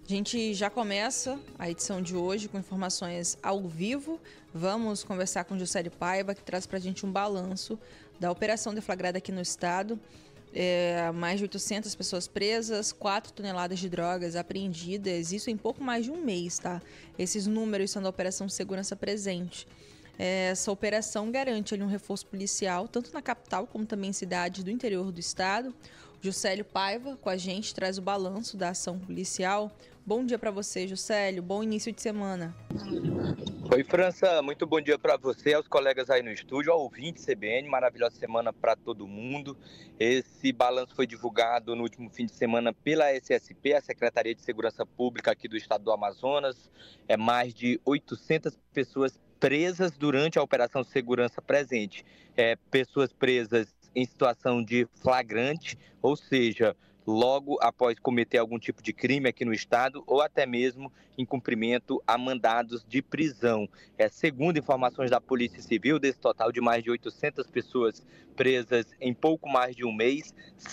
A gente já começa a edição de hoje com informações ao vivo. Vamos conversar com Juscelia Paiva, que traz para a gente um balanço da operação deflagrada aqui no estado. Mais de 800 pessoas presas, 4 toneladas de drogas apreendidas, isso em pouco mais de um mês, tá? Esses números são da Operação Segurança Presente. Essa operação garante ali um reforço policial, tanto na capital como também em cidades do interior do estado. O Juscelio Paiva, com a gente, traz o balanço da ação policial. Bom dia para você, Juscelio. Bom início de semana. Oi, França. Muito bom dia para você, aos colegas aí no estúdio, ao ouvinte CBN. Maravilhosa semana para todo mundo. Esse balanço foi divulgado no último fim de semana pela SSP, a Secretaria de Segurança Pública aqui do estado do Amazonas. Mais de 800 pessoas presas durante a Operação Segurança Presente. Pessoas presas em situação de flagrante, ou seja, logo após cometer algum tipo de crime aqui no estado ou até mesmo em cumprimento a mandados de prisão. Segundo informações da Polícia Civil, desse total de mais de 800 pessoas presas em pouco mais de um mês,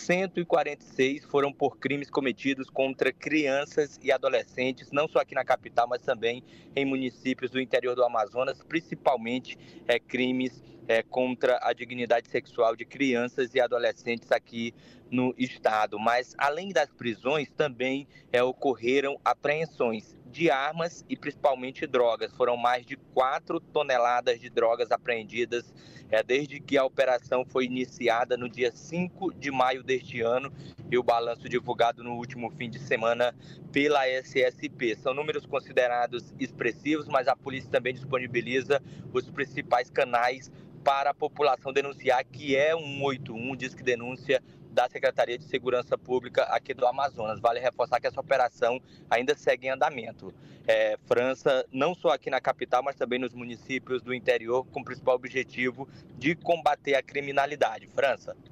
146 foram por crimes cometidos contra crianças e adolescentes, não só aqui na capital, mas também em municípios do interior do Amazonas, principalmente crimes contra a dignidade sexual de crianças e adolescentes aqui no estado. Mas, além das prisões, também ocorreram apreensões de armas e principalmente drogas. Foram mais de 4 toneladas de drogas apreendidas desde que a operação foi iniciada no dia 5 de maio deste ano, e o balanço divulgado no último fim de semana pela SSP. São números considerados expressivos, mas a polícia também disponibiliza os principais canais para a população denunciar, que é 181, Disque Denúncia da Secretaria de Segurança Pública aqui do Amazonas. Vale reforçar que essa operação ainda segue em andamento. França, não só aqui na capital, mas também nos municípios do interior, com o principal objetivo de combater a criminalidade. França.